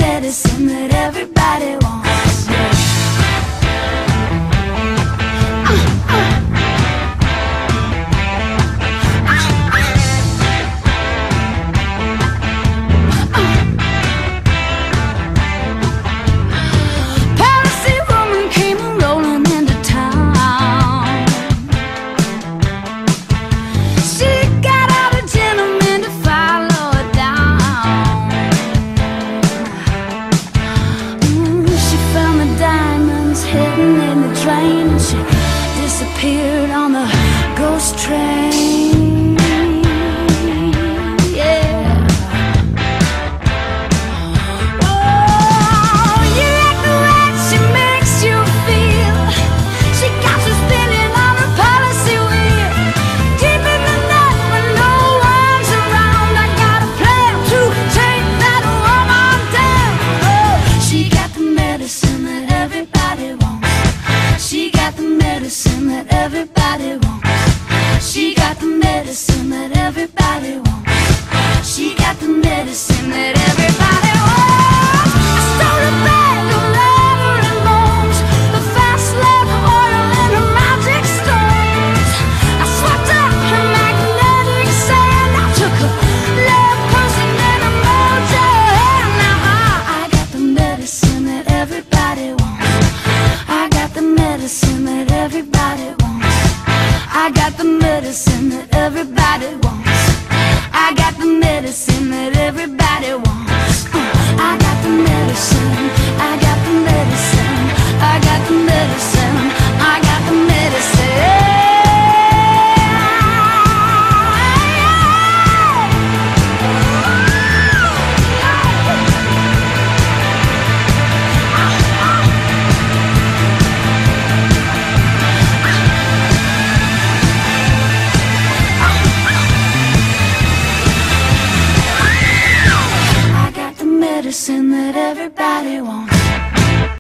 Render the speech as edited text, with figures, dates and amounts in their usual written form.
medicine that everybody wants. Palisade woman came rolling into town. She got out a gentleman to follow her down. She found the diamonds hidden in the drain, and she disappeared on the ghost train. Yeah. Oh, you like the way she makes you feel. She got you spinning on a policy wheel. Deep in the night when no one's around, I got a plan to take that woman down. Oh, she got the medicine that everybody wants. She got the medicine that everybody wants. She got the medicine that everybody wants. She got the medicine that everybody wants. I stole a bag of leather and bones, the fast love oil and her magic stones. I swept up her magnetic sand. I took her love potion and a mojo hand. Now I got the medicine that everybody wants. I got the medicine that everybody wants. I got the medicine that everybody wants. I got the medicine that everybody wants. I got the medicine. I got the medicine. I got the medicine. I got the medicine. I got the medicine that everybody wants.